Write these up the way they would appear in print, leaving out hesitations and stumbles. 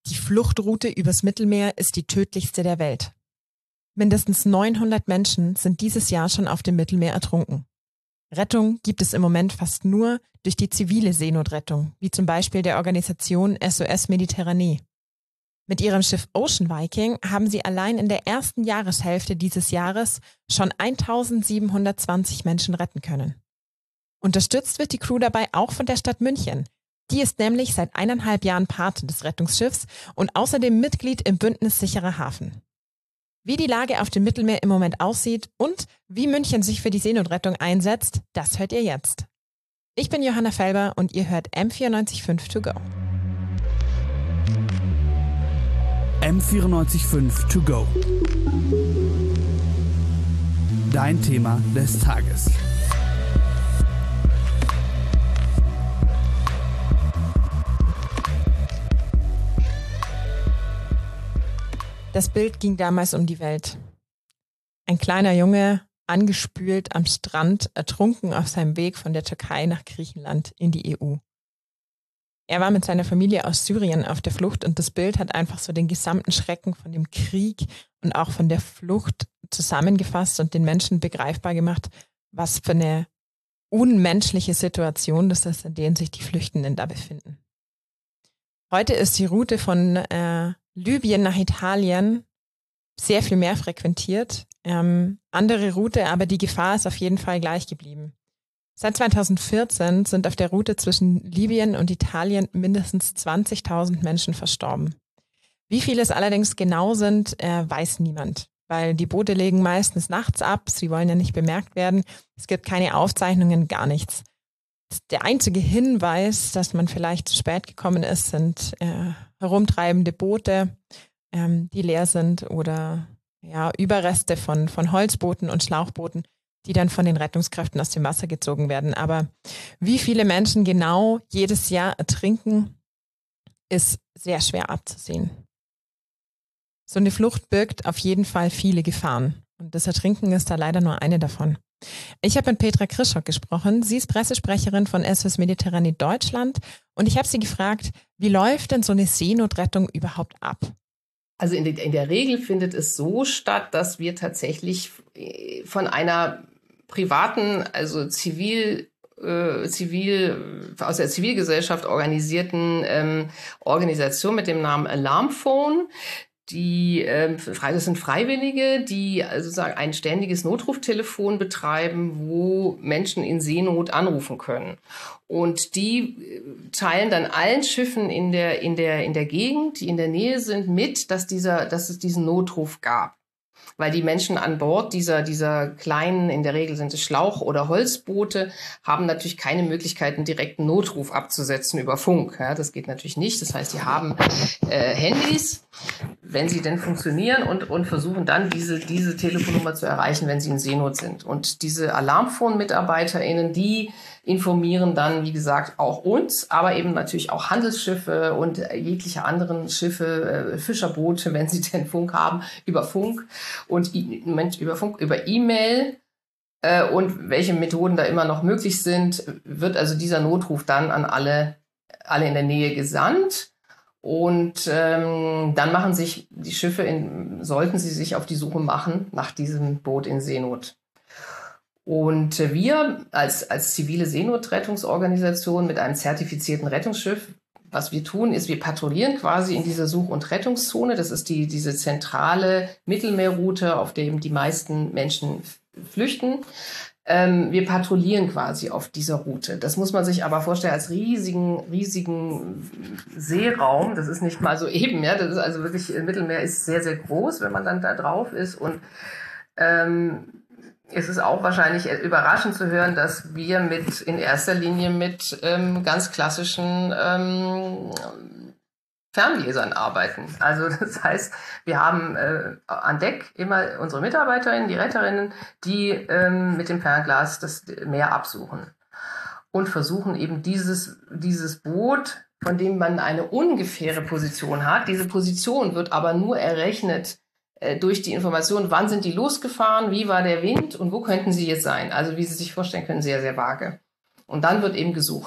Die Fluchtroute übers Mittelmeer ist die tödlichste der Welt. Mindestens 900 Menschen sind dieses Jahr schon auf dem Mittelmeer ertrunken. Rettung gibt es im Moment fast nur durch die zivile Seenotrettung, wie zum Beispiel der Organisation SOS Mediterranee. Mit ihrem Schiff Ocean Viking haben sie allein in der ersten Jahreshälfte dieses Jahres schon 1720 Menschen retten können. Unterstützt wird die Crew dabei auch von der Stadt München. Die ist nämlich seit 1,5 Jahren Pate des Rettungsschiffs und außerdem Mitglied im Bündnis Sicherer Hafen. Wie die Lage auf dem Mittelmeer im Moment aussieht und wie München sich für die Seenotrettung einsetzt, das hört ihr jetzt. Ich bin Johanna Felber und ihr hört M94.5 To Go. M94.5 To Go. Dein Thema des Tages. Das Bild ging damals um die Welt. Ein kleiner Junge, angespült am Strand, ertrunken auf seinem Weg von der Türkei nach Griechenland in die EU. Er war mit seiner Familie aus Syrien auf der Flucht und das Bild hat einfach so den gesamten Schrecken von dem Krieg und auch von der Flucht zusammengefasst und den Menschen begreifbar gemacht, was für eine unmenschliche Situation das ist, in der sich die Flüchtenden da befinden. Heute ist die Route von Libyen nach Italien sehr viel mehr frequentiert. Andere Route, aber die Gefahr ist auf jeden Fall gleich geblieben. Seit 2014 sind auf der Route zwischen Libyen und Italien mindestens 20.000 Menschen verstorben. Wie viele es allerdings genau sind, weiß niemand, weil die Boote legen meistens nachts ab, sie wollen ja nicht bemerkt werden, es gibt keine Aufzeichnungen, gar nichts. Der einzige Hinweis, dass man vielleicht zu spät gekommen ist, sind herumtreibende Boote, die leer sind oder Überreste von Holzbooten und Schlauchbooten, die dann von den Rettungskräften aus dem Wasser gezogen werden. Aber wie viele Menschen genau jedes Jahr ertrinken, ist sehr schwer abzusehen. So eine Flucht birgt auf jeden Fall viele Gefahren. Und das Ertrinken ist da leider nur eine davon. Ich habe mit Petra Krischock gesprochen. Sie ist Pressesprecherin von SOS Mediterranee Deutschland. Und ich habe sie gefragt, wie läuft denn so eine Seenotrettung überhaupt ab? Also in der Regel findet es so statt, dass wir tatsächlich von einer privaten, also zivil aus der Zivilgesellschaft organisierten Organisation mit dem Namen Alarmphone. Das sind Freiwillige, die sozusagen ein ständiges Notruftelefon betreiben, wo Menschen in Seenot anrufen können. Und die teilen dann allen Schiffen in der Gegend, die in der Nähe sind, mit, dass es diesen Notruf gab. Weil die Menschen an Bord dieser kleinen, in der Regel sind es Schlauch- oder Holzboote, haben natürlich keine Möglichkeit, einen direkten Notruf abzusetzen über Funk. Ja, das geht natürlich nicht. Das heißt, die haben Handys, wenn sie denn funktionieren und versuchen dann diese Telefonnummer zu erreichen, wenn sie in Seenot sind. Und diese Alarmphone-MitarbeiterInnen, die informieren dann, wie gesagt, auch uns, aber eben natürlich auch Handelsschiffe und jegliche anderen Schiffe, Fischerboote, wenn sie denn Funk haben, über Funk und über E-Mail und welche Methoden da immer noch möglich sind, wird also dieser Notruf dann an alle in der Nähe gesandt. Und dann machen sich die Schiffe, sollten sie sich auf die Suche machen nach diesem Boot in Seenot. Und wir als zivile Seenotrettungsorganisation mit einem zertifizierten Rettungsschiff, was wir tun, ist, wir patrouillieren quasi in dieser Such- und Rettungszone. Das ist diese zentrale Mittelmeerroute, auf dem die meisten Menschen flüchten. Wir patrouillieren quasi auf dieser Route. Das muss man sich aber vorstellen als riesigen Seeraum. Das ist nicht mal so eben, ja. Das ist also wirklich, Mittelmeer ist sehr, sehr groß, wenn man dann da drauf ist. Und es ist auch wahrscheinlich überraschend zu hören, dass wir in erster Linie mit ganz klassischen Ferngläsern arbeiten. Also das heißt, wir haben an Deck immer unsere Mitarbeiterinnen, die Retterinnen, die mit dem Fernglas das Meer absuchen und versuchen eben dieses Boot, von dem man eine ungefähre Position hat. Diese Position wird aber nur errechnet durch die Information, wann sind die losgefahren, wie war der Wind und wo könnten sie jetzt sein. Also wie Sie sich vorstellen können, sehr, sehr vage. Und dann wird eben gesucht.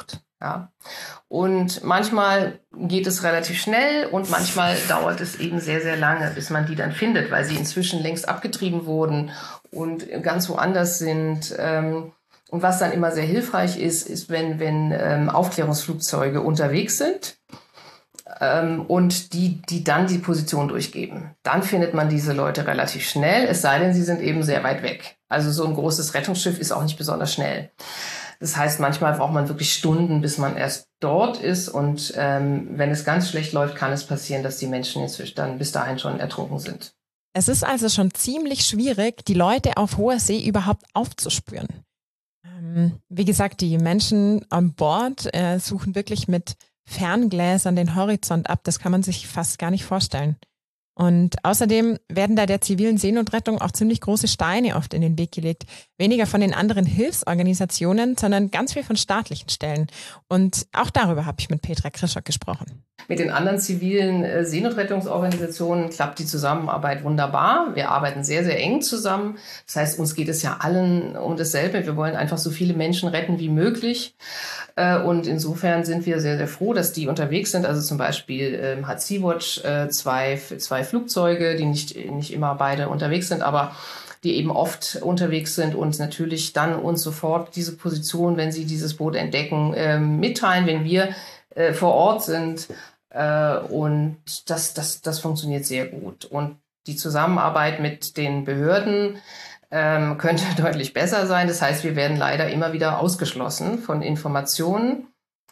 Ja. Und manchmal geht es relativ schnell und manchmal dauert es eben sehr, sehr lange, bis man die dann findet, weil sie inzwischen längst abgetrieben wurden und ganz woanders sind. Und was dann immer sehr hilfreich ist, wenn Aufklärungsflugzeuge unterwegs sind und die dann die Position durchgeben. Dann findet man diese Leute relativ schnell, es sei denn, sie sind eben sehr weit weg. Also so ein großes Rettungsschiff ist auch nicht besonders schnell. Das heißt, manchmal braucht man wirklich Stunden, bis man erst dort ist. Und wenn es ganz schlecht läuft, kann es passieren, dass die Menschen inzwischen dann bis dahin schon ertrunken sind. Es ist also schon ziemlich schwierig, die Leute auf hoher See überhaupt aufzuspüren. Wie gesagt, die Menschen an Bord suchen wirklich mit Ferngläsern den Horizont ab. Das kann man sich fast gar nicht vorstellen. Und außerdem werden da der zivilen Seenotrettung auch ziemlich große Steine oft in den Weg gelegt. Weniger von den anderen Hilfsorganisationen, sondern ganz viel von staatlichen Stellen. Und auch darüber habe ich mit Petra Krischock gesprochen. Mit den anderen zivilen Seenotrettungsorganisationen klappt die Zusammenarbeit wunderbar. Wir arbeiten sehr, sehr eng zusammen. Das heißt, uns geht es ja allen um dasselbe. Wir wollen einfach so viele Menschen retten wie möglich. Und insofern sind wir sehr, sehr froh, dass die unterwegs sind. Also zum Beispiel hat Sea-Watch zwei Flugzeuge, die nicht immer beide unterwegs sind, aber die eben oft unterwegs sind und natürlich dann uns sofort diese Position, wenn sie dieses Boot entdecken, mitteilen, wenn wir vor Ort sind. Und das funktioniert sehr gut. Und die Zusammenarbeit mit den Behörden könnte deutlich besser sein. Das heißt, wir werden leider immer wieder ausgeschlossen von Informationen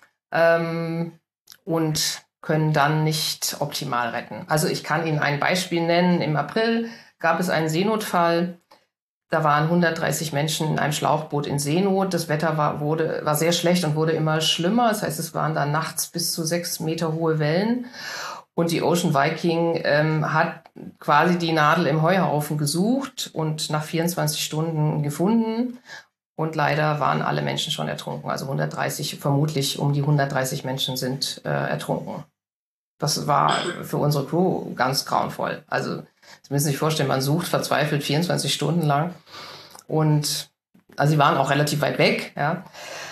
und können dann nicht optimal retten. Also ich kann Ihnen ein Beispiel nennen. Im April gab es einen Seenotfall. Da waren 130 Menschen in einem Schlauchboot in Seenot. Das Wetter war sehr schlecht und wurde immer schlimmer. Das heißt, es waren dann nachts bis zu 6 Meter hohe Wellen. Und die Ocean Viking hat quasi die Nadel im Heuhaufen gesucht und nach 24 Stunden gefunden. Und leider waren alle Menschen schon ertrunken. Also vermutlich um die 130 Menschen sind ertrunken. Das war für unsere Crew ganz grauenvoll. Also Sie müssen sich vorstellen, man sucht verzweifelt 24 Stunden lang. Und also sie waren auch relativ weit weg. Ja.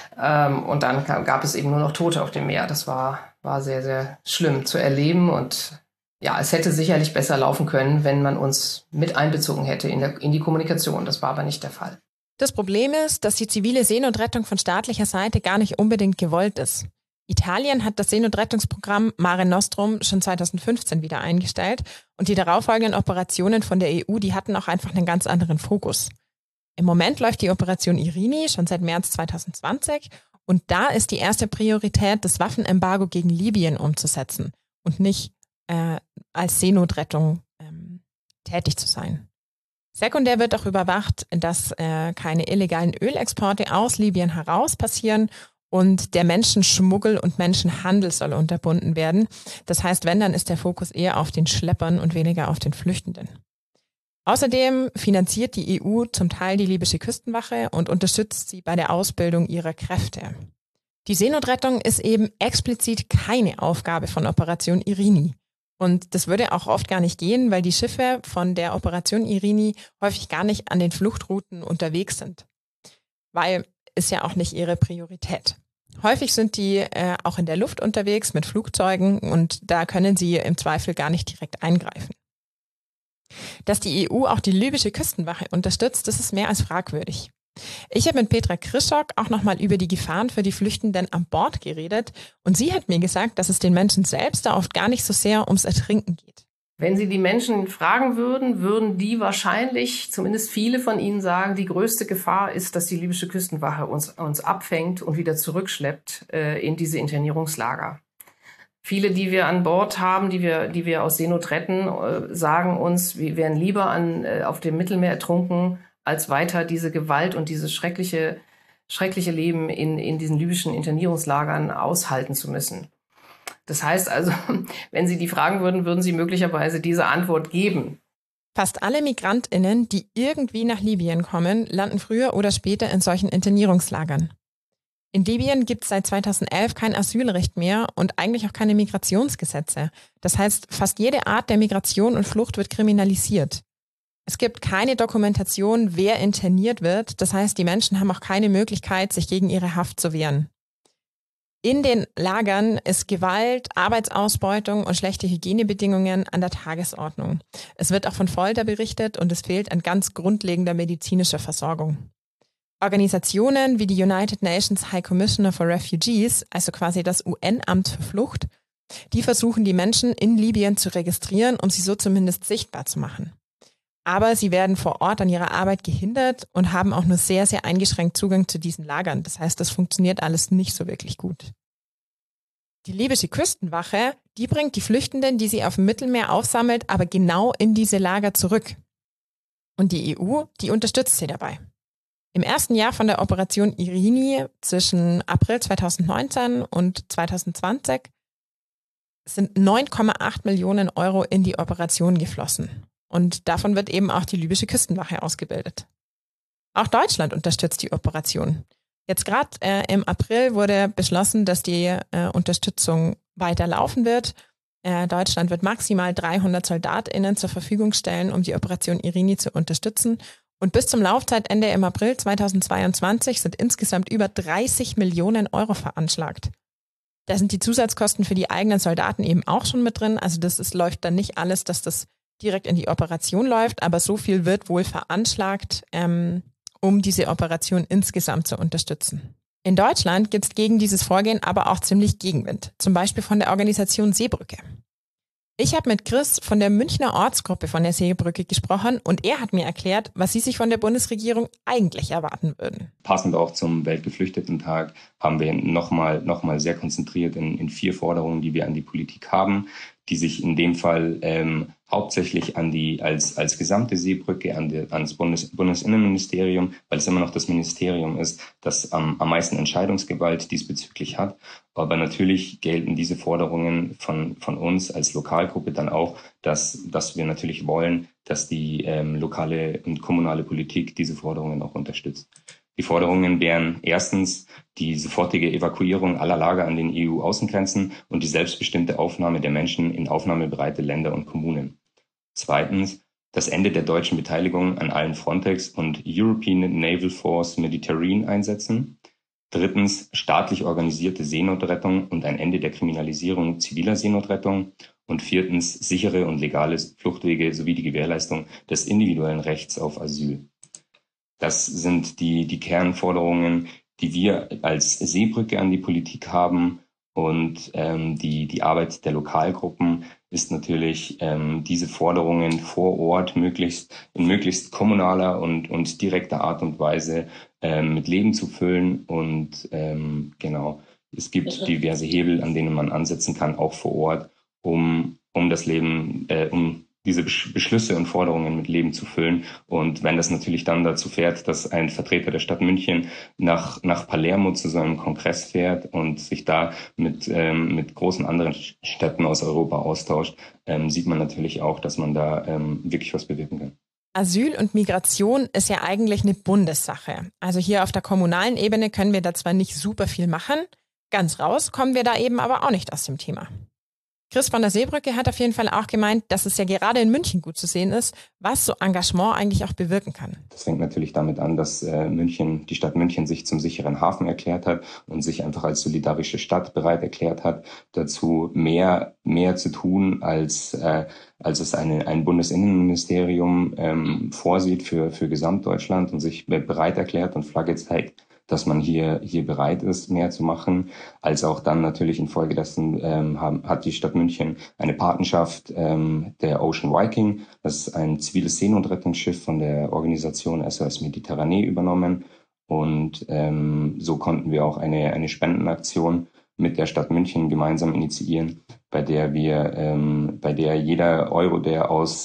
Und dann gab es eben nur noch Tote auf dem Meer. Das war sehr, sehr schlimm zu erleben. Und ja, es hätte sicherlich besser laufen können, wenn man uns mit einbezogen hätte in die Kommunikation. Das war aber nicht der Fall. Das Problem ist, dass die zivile Seenotrettung von staatlicher Seite gar nicht unbedingt gewollt ist. Italien hat das Seenotrettungsprogramm Mare Nostrum schon 2015 wieder eingestellt und die darauffolgenden Operationen von der EU, die hatten auch einfach einen ganz anderen Fokus. Im Moment läuft die Operation Irini schon seit März 2020 und da ist die erste Priorität, das Waffenembargo gegen Libyen umzusetzen und nicht als Seenotrettung tätig zu sein. Sekundär wird auch überwacht, dass keine illegalen Ölexporte aus Libyen heraus passieren und der Menschenschmuggel und Menschenhandel soll unterbunden werden. Das heißt, wenn, dann ist der Fokus eher auf den Schleppern und weniger auf den Flüchtenden. Außerdem finanziert die EU zum Teil die libysche Küstenwache und unterstützt sie bei der Ausbildung ihrer Kräfte. Die Seenotrettung ist eben explizit keine Aufgabe von Operation Irini. Und das würde auch oft gar nicht gehen, weil die Schiffe von der Operation Irini häufig gar nicht an den Fluchtrouten unterwegs sind. Weil ist ja auch nicht ihre Priorität. Häufig sind die auch in der Luft unterwegs mit Flugzeugen und da können sie im Zweifel gar nicht direkt eingreifen. Dass die EU auch die libysche Küstenwache unterstützt, das ist mehr als fragwürdig. Ich habe mit Petra Krischock auch nochmal über die Gefahren für die Flüchtenden an Bord geredet und sie hat mir gesagt, dass es den Menschen selbst da oft gar nicht so sehr ums Ertrinken geht. Wenn Sie die Menschen fragen würden die wahrscheinlich, zumindest viele von ihnen sagen, die größte Gefahr ist, dass die libysche Küstenwache uns abfängt und wieder zurückschleppt in diese Internierungslager. Viele, die wir an Bord haben, die wir aus Seenot retten, sagen uns, wir wären lieber auf dem Mittelmeer ertrunken, als weiter diese Gewalt und dieses schreckliche Leben in diesen libyschen Internierungslagern aushalten zu müssen. Das heißt also, wenn Sie die fragen würden, würden Sie möglicherweise diese Antwort geben. Fast alle MigrantInnen, die irgendwie nach Libyen kommen, landen früher oder später in solchen Internierungslagern. In Libyen gibt es seit 2011 kein Asylrecht mehr und eigentlich auch keine Migrationsgesetze. Das heißt, fast jede Art der Migration und Flucht wird kriminalisiert. Es gibt keine Dokumentation, wer interniert wird. Das heißt, die Menschen haben auch keine Möglichkeit, sich gegen ihre Haft zu wehren. In den Lagern ist Gewalt, Arbeitsausbeutung und schlechte Hygienebedingungen an der Tagesordnung. Es wird auch von Folter berichtet und es fehlt an ganz grundlegender medizinischer Versorgung. Organisationen wie die United Nations High Commissioner for Refugees, also quasi das UN-Amt für Flucht, die versuchen, die Menschen in Libyen zu registrieren, um sie so zumindest sichtbar zu machen. Aber sie werden vor Ort an ihrer Arbeit gehindert und haben auch nur sehr, sehr eingeschränkt Zugang zu diesen Lagern. Das heißt, das funktioniert alles nicht so wirklich gut. Die libysche Küstenwache, die bringt die Flüchtenden, die sie auf dem Mittelmeer aufsammelt, aber genau in diese Lager zurück. Und die EU, die unterstützt sie dabei. Im ersten Jahr von der Operation Irini zwischen April 2019 und 2020 sind 9,8 Millionen Euro in die Operation geflossen. Und davon wird eben auch die libysche Küstenwache ausgebildet. Auch Deutschland unterstützt die Operation. Jetzt gerade im April wurde beschlossen, dass die Unterstützung weiterlaufen wird. Deutschland wird maximal 300 SoldatInnen zur Verfügung stellen, um die Operation Irini zu unterstützen. Und bis zum Laufzeitende im April 2022 sind insgesamt über 30 Millionen Euro veranschlagt. Da sind die Zusatzkosten für die eigenen Soldaten eben auch schon mit drin. Also läuft dann nicht alles, dass das direkt in die Operation läuft, aber so viel wird wohl veranschlagt, um diese Operation insgesamt zu unterstützen. In Deutschland gibt es gegen dieses Vorgehen aber auch ziemlich Gegenwind, zum Beispiel von der Organisation Seebrücke. Ich habe mit Chris von der Münchner Ortsgruppe von der Seebrücke gesprochen und er hat mir erklärt, was sie sich von der Bundesregierung eigentlich erwarten würden. Passend auch zum Weltgeflüchtetentag haben wir nochmal sehr konzentriert in 4 Forderungen, die wir an die Politik haben, die sich in dem Fall hauptsächlich als gesamte Seebrücke ans Bundesinnenministerium, weil es immer noch das Ministerium ist, das am meisten Entscheidungsgewalt diesbezüglich hat. Aber natürlich gelten diese Forderungen von uns als Lokalgruppe dann auch, dass wir natürlich wollen, dass die lokale und kommunale Politik diese Forderungen auch unterstützt. Die Forderungen wären erstens die sofortige Evakuierung aller Lager an den EU-Außengrenzen und die selbstbestimmte Aufnahme der Menschen in aufnahmebereite Länder und Kommunen. Zweitens das Ende der deutschen Beteiligung an allen Frontex- und European Naval Force Mediterranean Einsätzen. Drittens staatlich organisierte Seenotrettung und ein Ende der Kriminalisierung ziviler Seenotrettung. Und viertens sichere und legale Fluchtwege sowie die Gewährleistung des individuellen Rechts auf Asyl. Das sind die Kernforderungen, die wir als Seebrücke an die Politik haben. Und die Arbeit der Lokalgruppen ist natürlich, diese Forderungen vor Ort in möglichst kommunaler und direkter Art und Weise mit Leben zu füllen. Und es gibt diverse Hebel, an denen man ansetzen kann, auch vor Ort, um das Leben, um diese Beschlüsse und Forderungen mit Leben zu füllen. Und wenn das natürlich dann dazu fährt, dass ein Vertreter der Stadt München nach Palermo zu so einem Kongress fährt und sich da mit großen anderen Städten aus Europa austauscht, sieht man natürlich auch, dass man da wirklich was bewirken kann. Asyl und Migration ist ja eigentlich eine Bundessache. Also hier auf der kommunalen Ebene können wir da zwar nicht super viel machen, ganz raus kommen wir da eben aber auch nicht aus dem Thema. Chris von der Seebrücke hat auf jeden Fall auch gemeint, dass es ja gerade in München gut zu sehen ist, was so Engagement eigentlich auch bewirken kann. Das fängt natürlich damit an, dass die Stadt München sich zum sicheren Hafen erklärt hat und sich einfach als solidarische Stadt bereit erklärt hat, dazu mehr zu tun, als es ein Bundesinnenministerium vorsieht für Gesamtdeutschland und sich bereit erklärt und Flagge zeigt, dass man hier bereit ist, mehr zu machen, als auch dann natürlich infolgedessen hat die Stadt München eine Patenschaft der Ocean Viking, das ist ein ziviles Seenotrettungsschiff von der Organisation SOS Mediterranee übernommen und so konnten wir auch eine Spendenaktion mit der Stadt München gemeinsam initiieren, bei der jeder Euro, der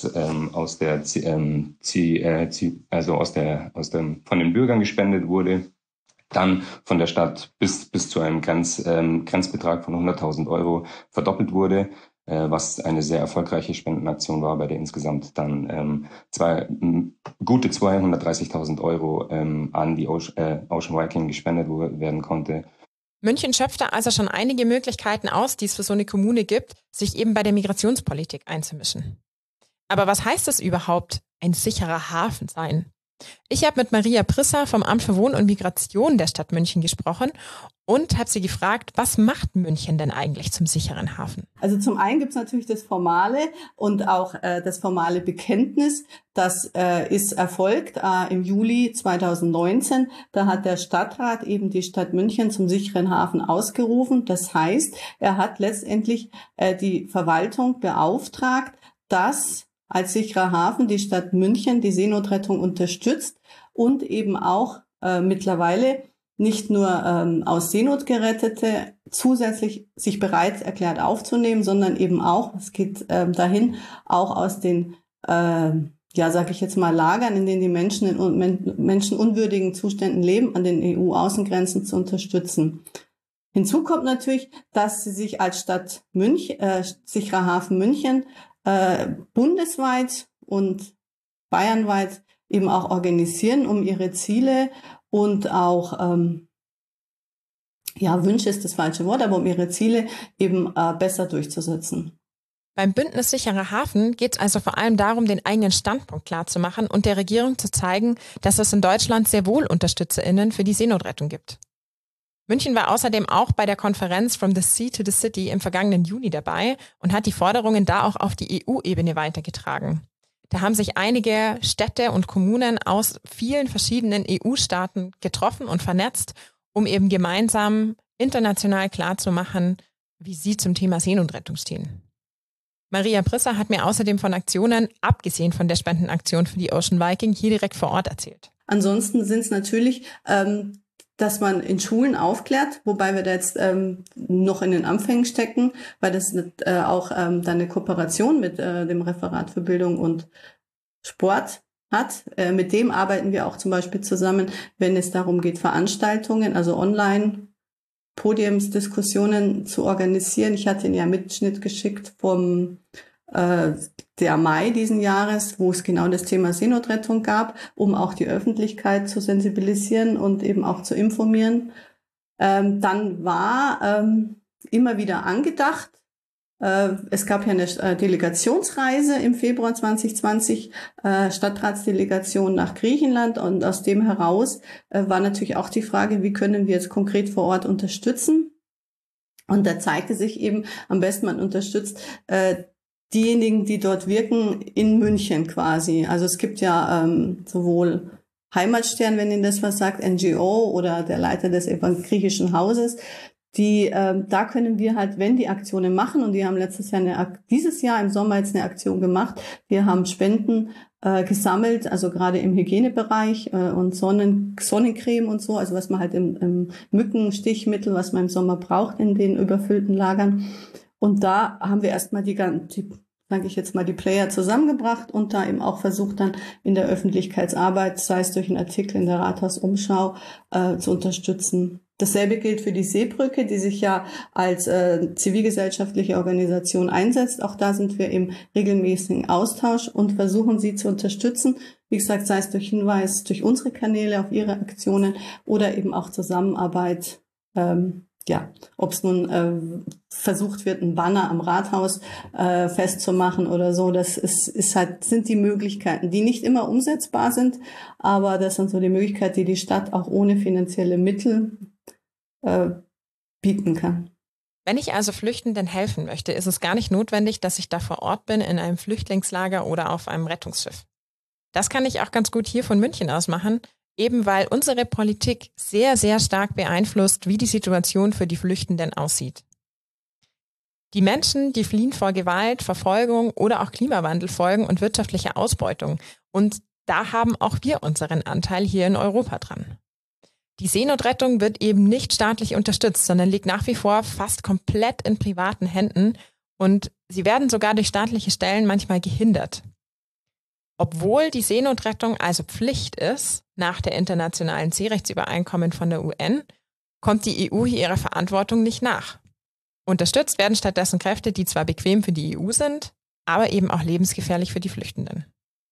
von den Bürgern gespendet wurde, dann von der Stadt bis zu einem Grenzbetrag von 100.000 Euro verdoppelt wurde, was eine sehr erfolgreiche Spendenaktion war, bei der insgesamt dann gute 230.000 Euro an die Ocean Viking gespendet werden konnte. München schöpft da also schon einige Möglichkeiten aus, die es für so eine Kommune gibt, sich eben bei der Migrationspolitik einzumischen. Aber was heißt es überhaupt, ein sicherer Hafen sein? Ich habe mit Maria Prisser vom Amt für Wohnen und Migration der Stadt München gesprochen und habe sie gefragt, was macht München denn eigentlich zum sicheren Hafen? Also zum einen gibt es natürlich das formale und auch das formale Bekenntnis. Das ist erfolgt im Juli 2019. Da hat der Stadtrat eben die Stadt München zum sicheren Hafen ausgerufen. Das heißt, er hat letztendlich die Verwaltung beauftragt, dass als sicherer Hafen die Stadt München die Seenotrettung unterstützt und eben auch mittlerweile nicht nur aus Seenot Gerettete zusätzlich sich bereit erklärt aufzunehmen, sondern eben auch, es geht dahin, auch aus den, sage ich jetzt mal, Lagern, in denen die Menschen in menschenunwürdigen Zuständen leben, an den EU-Außengrenzen zu unterstützen. Hinzu kommt natürlich, dass sie sich als Stadt München, sicherer Hafen München, bundesweit und bayernweit eben auch organisieren, um ihre Ziele und auch, Wünsche ist das falsche Wort, aber um ihre Ziele eben besser durchzusetzen. Beim Bündnis Sicherer Hafen geht es also vor allem darum, den eigenen Standpunkt klarzumachen und der Regierung zu zeigen, dass es in Deutschland sehr wohl UnterstützerInnen für die Seenotrettung gibt. München war außerdem auch bei der Konferenz From the Sea to the City im vergangenen Juni dabei und hat die Forderungen da auch auf die EU-Ebene weitergetragen. Da haben sich einige Städte und Kommunen aus vielen verschiedenen EU-Staaten getroffen und vernetzt, um eben gemeinsam international klarzumachen, wie sie zum Thema Seenotrettung stehen. Maria Prisser hat mir außerdem von Aktionen, abgesehen von der Spendenaktion für die Ocean Viking, hier direkt vor Ort erzählt. Ansonsten sind es natürlich dass man in Schulen aufklärt, wobei wir da jetzt noch in den Anfängen stecken, weil das auch dann eine Kooperation mit dem Referat für Bildung und Sport hat. Mit dem arbeiten wir auch zum Beispiel zusammen, wenn es darum geht, Veranstaltungen, also online Podiumsdiskussionen zu organisieren. Ich hatte Ihnen ja Mitschnitt geschickt vom der Mai diesen Jahres, wo es genau das Thema Seenotrettung gab, um auch die Öffentlichkeit zu sensibilisieren und eben auch zu informieren. Dann war immer wieder angedacht, es gab ja eine Delegationsreise im Februar 2020, Stadtratsdelegation nach Griechenland, und aus dem heraus war natürlich auch die Frage, wie können wir jetzt konkret vor Ort unterstützen? Und da zeigte sich eben, am besten man unterstützt diejenigen, die dort wirken, in München quasi. Also es gibt ja sowohl Heimatstern, wenn Ihnen das was sagt, NGO oder der Leiter des Evangelischen Hauses, die da können wir halt, wenn die Aktionen machen, und die haben dieses Jahr im Sommer jetzt eine Aktion gemacht, wir haben Spenden gesammelt, also gerade im Hygienebereich und Sonnencreme und so, also was man halt im Mückenstichmittel, was man im Sommer braucht in den überfüllten Lagern. Und da haben wir erstmal die Player zusammengebracht und da eben auch versucht, dann in der Öffentlichkeitsarbeit, sei es durch einen Artikel in der Rathausumschau, zu unterstützen. Dasselbe gilt für die Seebrücke, die sich ja als zivilgesellschaftliche Organisation einsetzt. Auch da sind wir im regelmäßigen Austausch und versuchen, sie zu unterstützen. Wie gesagt, sei es durch Hinweis, durch unsere Kanäle auf ihre Aktionen oder eben auch Zusammenarbeit. Ob es nun versucht wird, einen Banner am Rathaus festzumachen oder so, das sind die Möglichkeiten, die nicht immer umsetzbar sind, aber das sind so die Möglichkeiten, die die Stadt auch ohne finanzielle Mittel bieten kann. Wenn ich also Flüchtenden helfen möchte, ist es gar nicht notwendig, dass ich da vor Ort bin, in einem Flüchtlingslager oder auf einem Rettungsschiff. Das kann ich auch ganz gut hier von München aus machen, eben weil unsere Politik sehr, sehr stark beeinflusst, wie die Situation für die Flüchtenden aussieht. Die Menschen, die fliehen vor Gewalt, Verfolgung oder auch Klimawandelfolgen und wirtschaftlicher Ausbeutung. Und da haben auch wir unseren Anteil hier in Europa dran. Die Seenotrettung wird eben nicht staatlich unterstützt, sondern liegt nach wie vor fast komplett in privaten Händen und sie werden sogar durch staatliche Stellen manchmal gehindert. Obwohl die Seenotrettung also Pflicht ist, nach der internationalen Seerechtsübereinkommen von der UN, kommt die EU hier ihrer Verantwortung nicht nach. Unterstützt werden stattdessen Kräfte, die zwar bequem für die EU sind, aber eben auch lebensgefährlich für die Flüchtenden.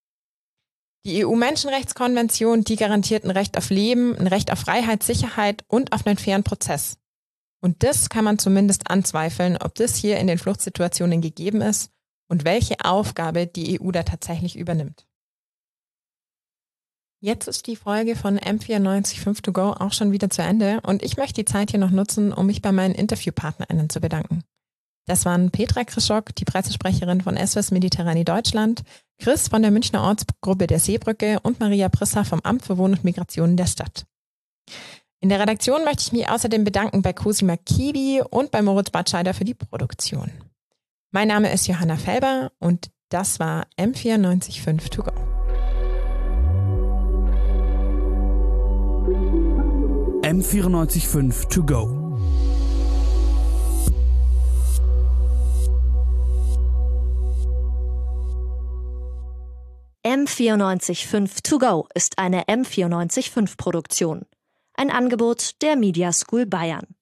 Die EU-Menschenrechtskonvention, die garantiert ein Recht auf Leben, ein Recht auf Freiheit, Sicherheit und auf einen fairen Prozess. Und das kann man zumindest anzweifeln, ob das hier in den Fluchtsituationen gegeben ist und welche Aufgabe die EU da tatsächlich übernimmt. Jetzt ist die Folge von M94.5 To Go auch schon wieder zu Ende und ich möchte die Zeit hier noch nutzen, um mich bei meinen InterviewpartnerInnen zu bedanken. Das waren Petra Krischok, die Pressesprecherin von SOS Mediterranee Deutschland, Chris von der Münchner Ortsgruppe der Seebrücke und Maria Prisser vom Amt für Wohnen und Migration der Stadt. In der Redaktion möchte ich mich außerdem bedanken bei Cosima Kibi und bei Moritz Batscheider für die Produktion. Mein Name ist Johanna Felber und das war M94.5 To Go. M94.5 To Go. M94.5 To Go ist eine M94.5 Produktion. Ein Angebot der Media School Bayern.